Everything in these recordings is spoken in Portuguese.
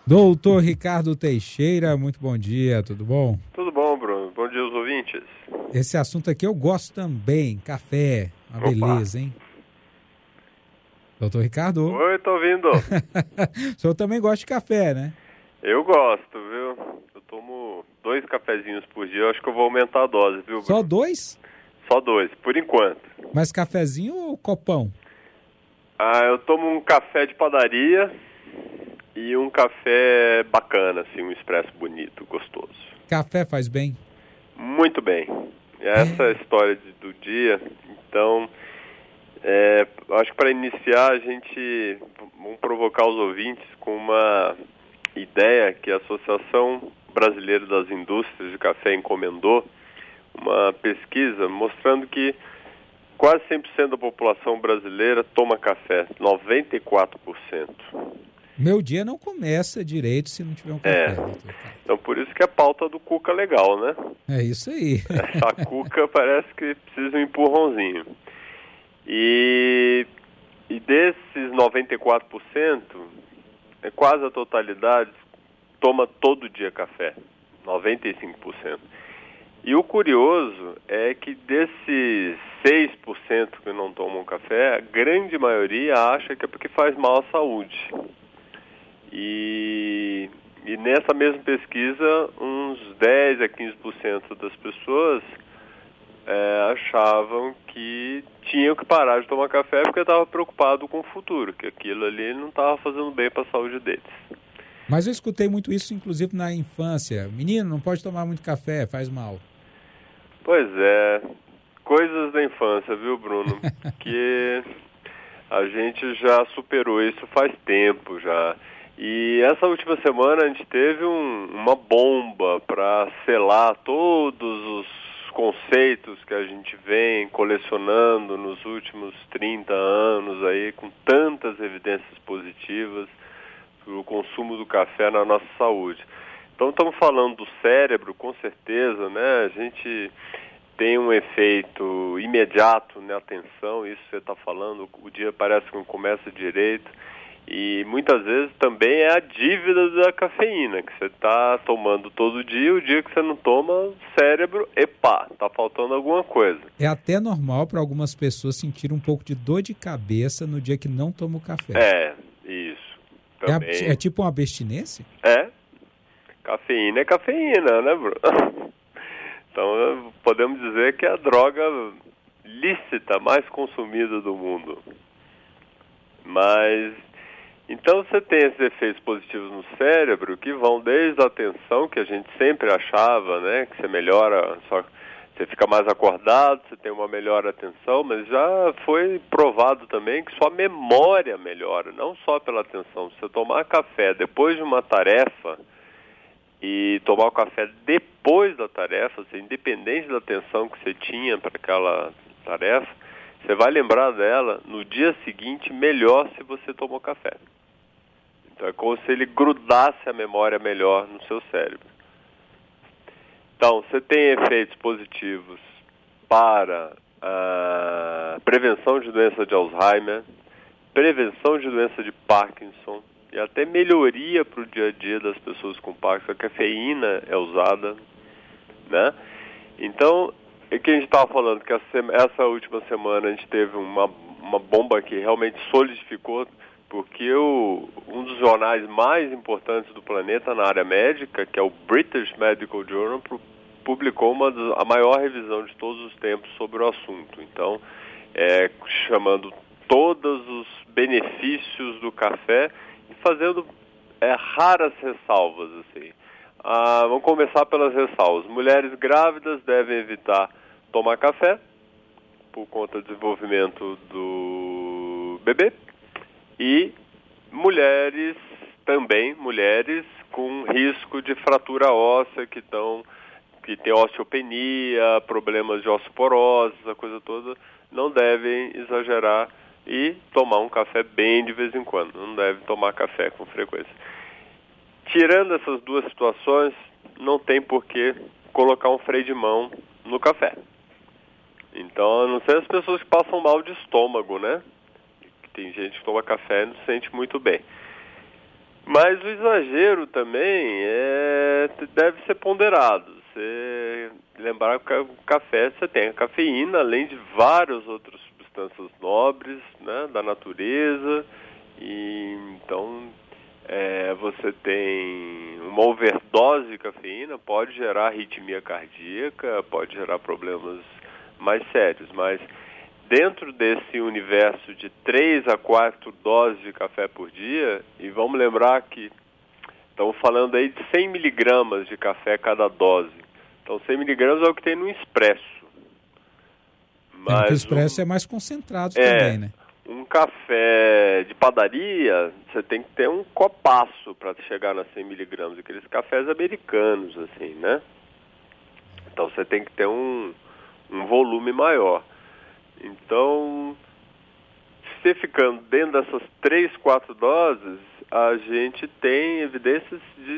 Doutor Ricardo Teixeira, muito bom dia, tudo bom? Tudo bom, Bruno? Bom dia aos ouvintes. Esse assunto aqui eu gosto também, café, uma Opa. beleza, hein? Doutor Ricardo? Oi, tô ouvindo. O senhor também gosta de café, né? Eu gosto, viu? Eu tomo 2 cafezinhos por dia, eu acho que eu vou aumentar a dose, viu, Bruno? Só 2? Só 2, por enquanto. Mas cafezinho ou copão? Eu tomo um café de padaria e um café bacana, assim, um expresso bonito, gostoso. Café faz bem? Muito bem. Essa é a história do dia. Então, acho que para iniciar vamos provocar os ouvintes com uma ideia que a Associação Brasileira das Indústrias de Café encomendou, uma pesquisa mostrando que quase 100% da população brasileira toma café, 94%. Meu dia não começa direito se não tiver um café. Então por isso que é pauta do Cuca legal, né? É isso aí. Essa Cuca parece que precisa de um empurrãozinho. E desses 94%, quase a totalidade toma todo dia café, 95%. E o curioso é que desses 6% que não tomam café, a grande maioria acha que é porque faz mal à saúde. E nessa mesma pesquisa, uns 10 a 15% das pessoas achavam que tinham que parar de tomar café porque estavam preocupados com o futuro, que aquilo ali não estava fazendo bem para a saúde deles. Mas eu escutei muito isso, inclusive, na infância. Menino, não pode tomar muito café, faz mal. Pois é, coisas da infância, viu, Bruno? Que a gente já superou isso faz tempo já. E essa última semana a gente teve uma bomba para selar todos os conceitos que a gente vem colecionando nos últimos 30 anos aí, com tantas evidências positivas do consumo do café na nossa saúde. Então estamos falando do cérebro, com certeza, né? A gente tem um efeito imediato na atenção, isso você está falando, o dia parece que não começa direito. E muitas vezes também é a dívida da cafeína, que você está tomando todo dia, o dia que você não toma, o cérebro, está faltando alguma coisa. É até normal para algumas pessoas sentir um pouco de dor de cabeça no dia que não tomam café. Isso. Também. É tipo uma abstinência? Cafeína é cafeína, né, Bruno? Então podemos dizer que é a droga lícita mais consumida do mundo. Mas então você tem esses efeitos positivos no cérebro que vão desde a atenção, que a gente sempre achava, né, que você melhora, você fica mais acordado, você tem uma melhor atenção, mas já foi provado também que sua memória melhora, não só pela atenção. Se você tomar café depois de uma tarefa e tomar o café depois da tarefa, assim, independente da atenção que você tinha para aquela tarefa, você vai lembrar dela no dia seguinte melhor se você tomou café. Então é como se ele grudasse a memória melhor no seu cérebro. Então, você tem efeitos positivos para a prevenção de doença de Alzheimer, prevenção de doença de Parkinson e até melhoria para o dia a dia das pessoas com Parkinson. A cafeína é usada, né? Então, é que a gente estava falando que essa última semana a gente teve uma bomba que realmente solidificou, porque um dos jornais mais importantes do planeta na área médica, que é o British Medical Journal, publicou a maior revisão de todos os tempos sobre o assunto. Então, chamando todos os benefícios do café e fazendo raras ressalvas, assim. Vamos começar pelas ressalvas. Mulheres grávidas devem evitar tomar café por conta do desenvolvimento do bebê. E mulheres com risco de fratura óssea, que tem osteopenia, problemas de osteoporose, essa coisa toda, não devem exagerar e tomar um café bem de vez em quando. Não deve tomar café com frequência. Tirando essas duas situações, não tem por que colocar um freio de mão no café. Então, a não ser as pessoas que passam mal de estômago, né? Tem gente que toma café e não se sente muito bem. Mas o exagero também deve ser ponderado. Você lembrar que o café você tem a cafeína, além de várias outras substâncias nobres, né, da natureza. E então você tem uma overdose de cafeína, pode gerar arritmia cardíaca, pode gerar problemas mais sérios, mas dentro desse universo de 3 a 4 doses de café por dia, e vamos lembrar que estamos falando aí de 100 miligramas de café cada dose. Então 100 miligramas é o que tem no expresso. Mas o expresso é mais concentrado também, né? Um café de padaria, você tem que ter um copaço para chegar nas 100 miligramas, aqueles cafés americanos, assim, né? Então você tem que ter um volume maior. Então, você ficando dentro dessas 3, 4 doses, a gente tem evidências de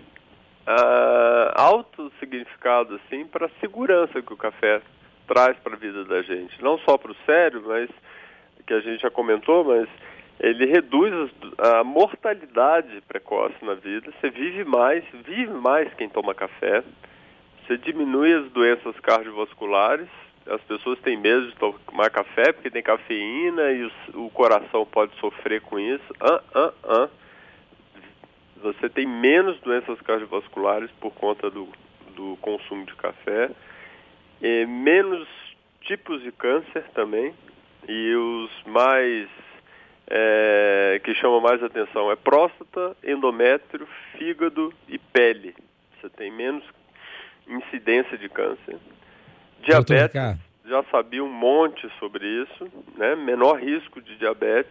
alto significado, assim, para a segurança que o café traz para a vida da gente. Não só para o cérebro, mas que a gente já comentou, mas ele reduz a mortalidade precoce na vida. Você vive mais quem toma café. Você diminui as doenças cardiovasculares. As pessoas têm medo de tomar café porque tem cafeína e o coração pode sofrer com isso. Você tem menos doenças cardiovasculares por conta do consumo de café. E menos tipos de câncer também. E os mais que chamam mais atenção é próstata, endométrio, fígado e pele. Você tem menos incidência de câncer. Diabetes, já sabia um monte sobre isso, né? Menor risco de diabetes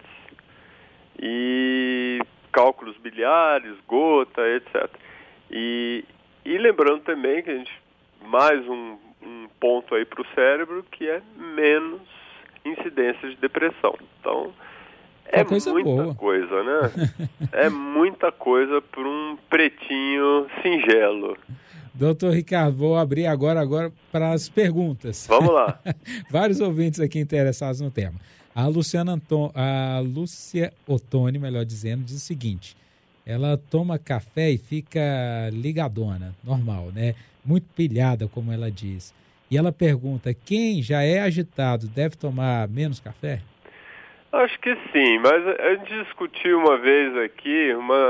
e cálculos biliares, gota, etc. E lembrando também que a gente, mais um ponto aí para o cérebro, que é menos incidência de depressão. Então, muita coisa, né? É muita coisa para um pretinho singelo. Doutor Ricardo, vou abrir agora para as perguntas. Vamos lá. Vários ouvintes aqui interessados no tema. A Lúcia Ottoni, melhor dizendo, diz o seguinte: ela toma café e fica ligadona, normal, né? Muito pilhada, como ela diz. E ela pergunta, quem já é agitado deve tomar menos café? Acho que sim, mas a gente discutiu uma vez aqui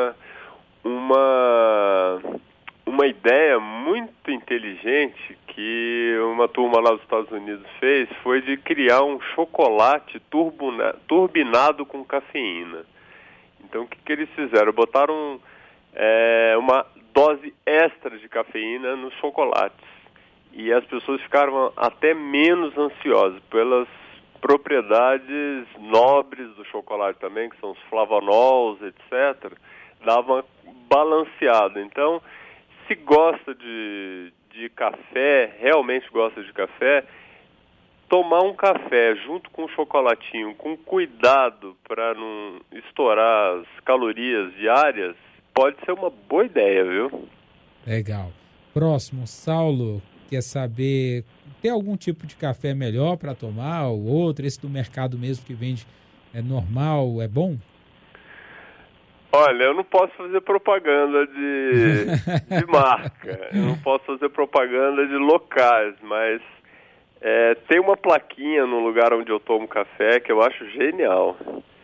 uma ideia muito inteligente que uma turma lá dos Estados Unidos fez, foi de criar um chocolate turbinado com cafeína. Então o que eles fizeram? Botaram uma dose extra de cafeína nos chocolates. E as pessoas ficaram até menos ansiosas pelas propriedades nobres do chocolate também, que são os flavonols, etc. Dava uma balanceada. Então, se gosta de café, realmente gosta de café, tomar um café junto com um chocolatinho, com cuidado para não estourar as calorias diárias, pode ser uma boa ideia, viu? Legal. Próximo, Saulo quer saber, tem algum tipo de café melhor para tomar ou outro? Esse do mercado mesmo que vende é normal, é bom? Olha, eu não posso fazer propaganda de marca, eu não posso fazer propaganda de locais, mas tem uma plaquinha no lugar onde eu tomo café que eu acho genial.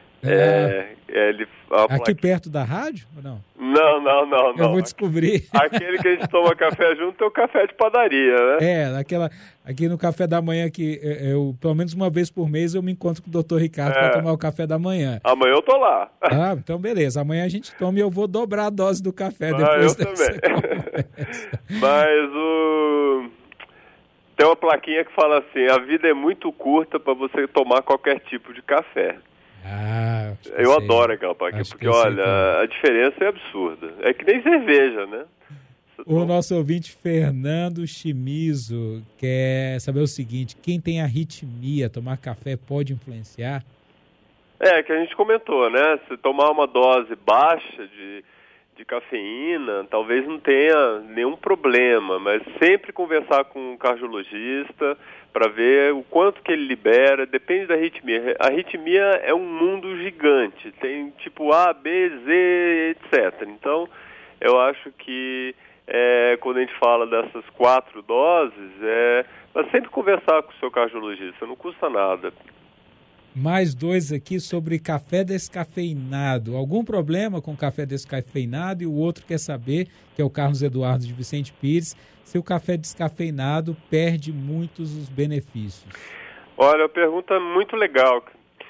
Aqui perto da rádio ou não? Não. Eu vou descobrir. Aquele que a gente toma café junto é o café de padaria, né? Aqui no café da manhã, que eu, pelo menos uma vez por mês, eu me encontro com o doutor Ricardo para tomar o café da manhã. Amanhã eu tô lá. Ah, então beleza. Amanhã a gente toma e eu vou dobrar a dose do café depois dessa conversa. Mas tem uma plaquinha que fala assim, a vida é muito curta para você tomar qualquer tipo de café. Eu adoro aquela plaquinha, porque olha, a diferença é absurda. É que nem cerveja, né? O nosso ouvinte Fernando Chimizo quer saber o seguinte: quem tem arritmia, tomar café pode influenciar? Que a gente comentou, né? Se tomar uma dose baixa de cafeína, talvez não tenha nenhum problema, mas sempre conversar com um cardiologista para ver o quanto que ele libera, depende da arritmia. A arritmia é um mundo gigante, tem tipo A, B, Z, etc. Então, eu acho que quando a gente fala dessas 4 doses, mas sempre conversar com o seu cardiologista, não custa nada. Mais 2 aqui sobre café descafeinado. Algum problema com café descafeinado? E o outro quer saber, que é o Carlos Eduardo de Vicente Pires, se o café descafeinado perde muitos os benefícios. Olha, a pergunta é muito legal.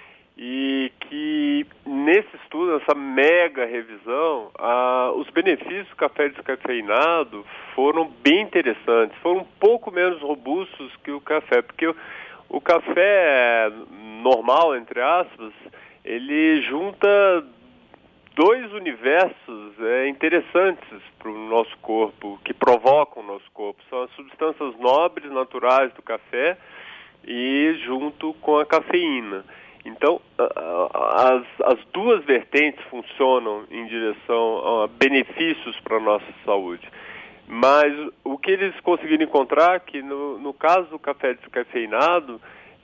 E que nesse estudo, nessa mega revisão, os benefícios do café descafeinado foram bem interessantes, foram um pouco menos robustos que o café, porque o café normal, entre aspas, ele junta 2 universos interessantes para o nosso corpo, que provocam o nosso corpo. São as substâncias nobres, naturais do café, e junto com a cafeína. Então, as 2 vertentes funcionam em direção a benefícios para a nossa saúde. Mas o que eles conseguiram encontrar, que no caso do café descafeinado,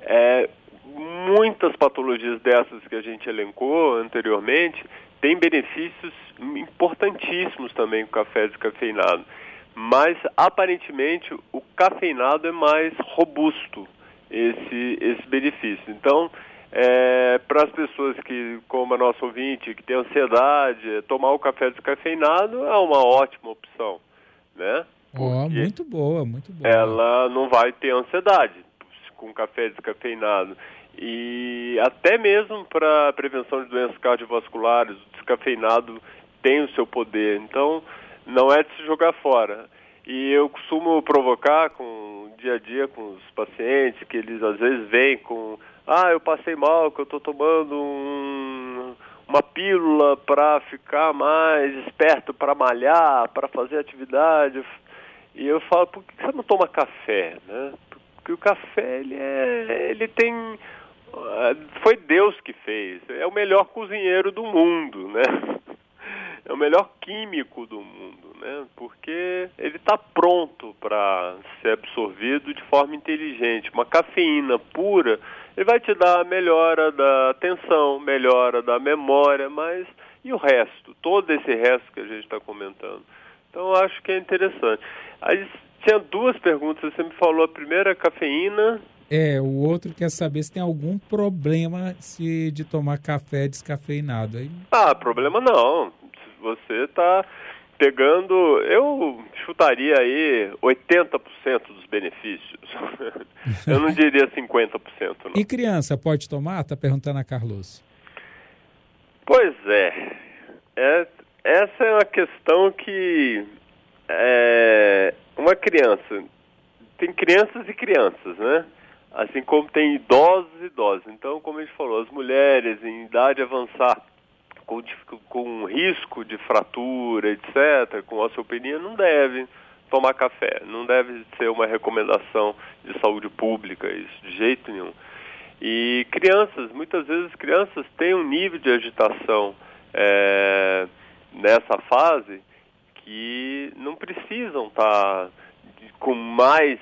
muitas patologias dessas que a gente elencou anteriormente têm benefícios importantíssimos também com o café descafeinado. Mas, aparentemente, o cafeinado é mais robusto, esse benefício. Então, para as pessoas que, como a nossa ouvinte, que tem ansiedade, tomar o café descafeinado é uma ótima opção, né? Muito boa, muito boa. Ela não vai ter ansiedade com café descafeinado. E até mesmo para a prevenção de doenças cardiovasculares, o descafeinado tem o seu poder. Então, não é de se jogar fora. E eu costumo provocar dia a dia com os pacientes, que eles às vezes vêm com: eu passei mal, que eu estou tomando uma pílula para ficar mais esperto, para malhar, para fazer atividade. E eu falo: por que você não toma café, né? Porque o café, ele tem... Foi Deus que fez. É o melhor cozinheiro do mundo, né? É o melhor químico do mundo, né? Porque ele está pronto para ser absorvido de forma inteligente. Uma cafeína pura, ele vai te dar melhora da atenção, melhora da memória, mas e o resto? Todo esse resto que a gente está comentando. Então, eu acho que é interessante. Aí, tinha 2 perguntas. Você me falou a primeira, cafeína. O outro quer saber se tem algum problema de tomar café descafeinado. Aí... Problema não. Se você está pegando, eu chutaria aí 80% dos benefícios. Eu não diria 50%. Não. E criança pode tomar? Está perguntando a Carlos. Pois essa é uma questão que uma criança, tem crianças e crianças, né? Assim como tem idosos e idosos. Então, como a gente falou, as mulheres em idade avançada, com risco de fratura, etc., com osteopenia, não devem tomar café. Não deve ser uma recomendação de saúde pública, isso, de jeito nenhum. E crianças, muitas vezes crianças têm um nível de agitação nessa fase que não precisam estar com mais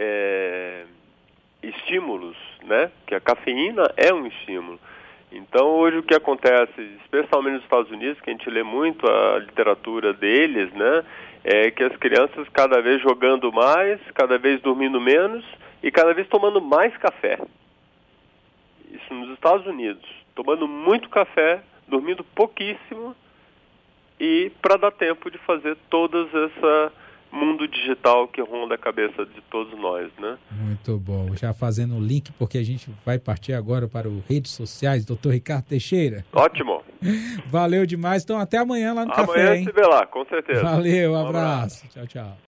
estímulos, né? Que a cafeína é um estímulo. Então, hoje o que acontece, especialmente nos Estados Unidos, que a gente lê muito a literatura deles, né? É que as crianças cada vez jogando mais, cada vez dormindo menos e cada vez tomando mais café. Isso nos Estados Unidos. Tomando muito café, dormindo pouquíssimo e para dar tempo de fazer todo esse mundo digital que ronda a cabeça de todos nós, né? Muito bom. Já fazendo o link, porque a gente vai partir agora para as redes sociais, Dr. Ricardo Teixeira. Ótimo. Valeu demais. Então, até amanhã lá no café, hein? Amanhã se vê lá, com certeza. Valeu, um abraço. Tchau, tchau.